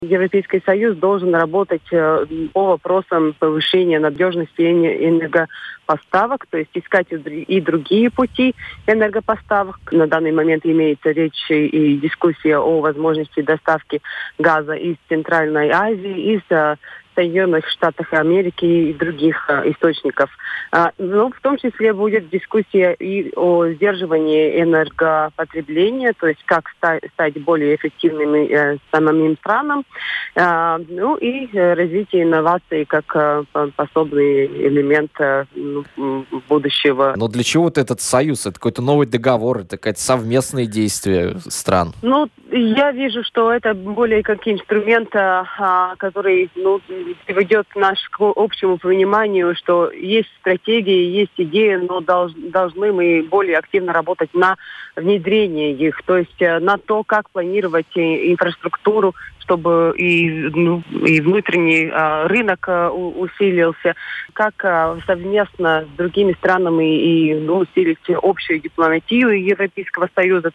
Европейский Союз должен работать по вопросам повышения надежности энергопоставок, то есть искать и другие пути энергопоставок. На данный момент имеется речь и дискуссия о возможности доставки газа из Центральной Азии, из Соединенных Штатов Америки и других источников. В том числе будет дискуссия и о сдерживании энергопотребления, то есть как стать более эффективными самим странам, и развитие инноваций как способный элемент будущего. Но для чего этот союз? Это какой-то новый договор, это какие-то совместные действия стран? Я вижу, что это более как инструмент, который приведет нас к общему пониманию, что есть стратегии, есть идеи, но должны мы более активно работать на внедрение их, то есть на то, как планировать инфраструктуру, чтобы и внутренний рынок усилился, как совместно с другими странами усилить общую дипломатию Европейского Союза.